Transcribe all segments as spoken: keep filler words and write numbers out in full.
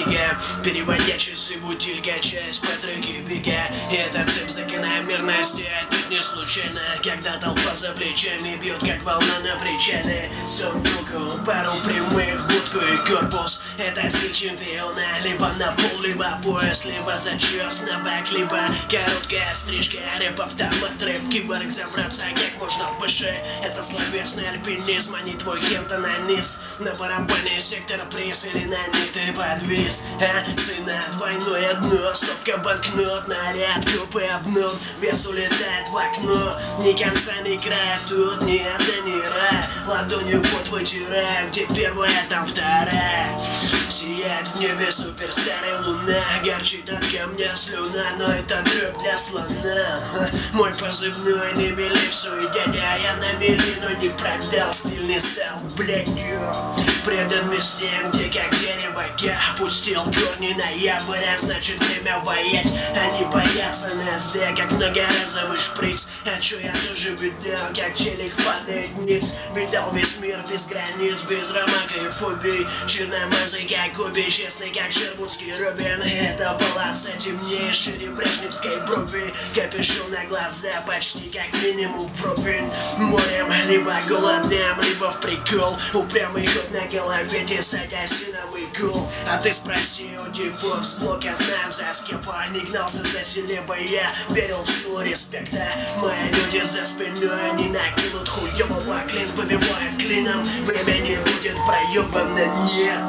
бега, переводя часы будилька, часть по треке бега. И эта цепь закономерности отнюдь не случайно, когда толпа за плечами бьет, как волна на причале. Сон руку, пару прямых, будку и корпус. Это стиль чемпиона, либо на пол, либо пояс, либо зачес на бак, либо короткая стрижка. Рэп, автомат, трэп, киборг, забраться как можно выше. Это словесный альпинизм, а не твой кентонанист. На барабане сектора приз или на них ты подвис. А, сына, двойное дно, стопка банкнот, наряд, купы обнов, вес улетает в окно. Ни конца, ни края, тут нет, да не рай. Ладонью пот вытираю, где первая, там вторая. Сияет в небе суперстарая луна, горчит от камня слюна, но это дрёб для слона. Мой позывной не мели в суете, я на мели, но не продал, стиль не стал блядью. Предан местам, где как дерево я опустил корни ноябрь, а значит время воять. Они боятся нас, да, как многоразовый шприц. А чё я тоже видал, как челик падает вниз. Видал весь мир без границ, без рамок и фобий. Черномазый как Коби, честный как Шербутский Робин. Эта полоса темнее, шире брежневской брови. Капюшон на глаза почти как минимум вровень. Морем либо голодным, либо в прикол. Упрямый ход на голове, тесать осиновый гул. А ты спроси у типов с блока, знаем за скепа. Не гнался за селебой, я верил в силу респекта. Мои люди за спиной, они накинут хуёвого. Клин выбивает клином, время не будет проебано, нет.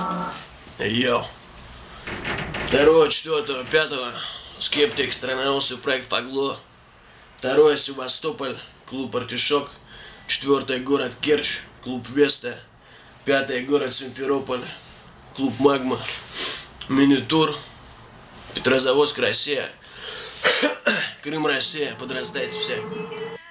Йоу. Второго, четвертого, пятого Скептик, Страноусый, проект Фагло. Второе, Севастополь, клуб Артишок. Четвертое, город Керчь, клуб Веста. Пятое, город Симферополь, клуб Магма. Мини-тур, Петрозаводск, Россия. Крым, Россия, подрастайте все.